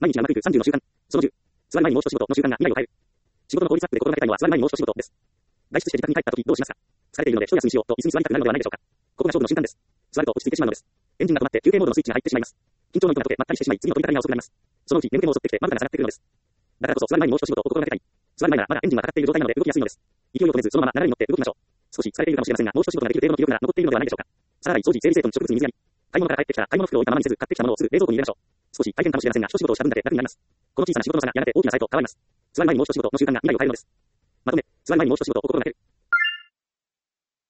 毎日がうまくいく30の習慣。その10。座る前にもう一仕事の習慣が未来を変える。仕事の効率アップで心がけたいのは座る前にもう一仕事です。外出して自宅に帰った時どうしますか？疲れているので一休みしようと椅子に座りたくなるのではないでしょうか。ここが勝負の瞬間です。座ると落ち着いてしまうのです。エンジンが止まって休憩モードのスイッチが入ってしまいます。緊張の糸が解けまったりしてしまい次の取り掛かりが遅くなります。そのうち眠気も襲ってきてまぶたが下がってくるのです。だからこそ座る前にもう一仕事を心がけたい。座る前ならまだエンジンがかかっている状態なので動きやすいのです。勢いを止めずそのまま流れに乗って動きましょう。少し疲れているかもしれませんがもう一仕事ができる程度の気力が残っているのではないでしょうか。皿洗い掃除整理整頓植物に水やり。買い物から帰ってきたら買い物袋を置いたままにせず買ってきたものをすぐ冷蔵庫に入れましょう。少し大変かもしれませんが一仕事をした分だけ楽になります。この小さな仕事の差がやがて大きな差へと変わります。座る前にもう一仕事の習慣が未来を変えるのです。まとめ、座る前にもう一仕事を心がける。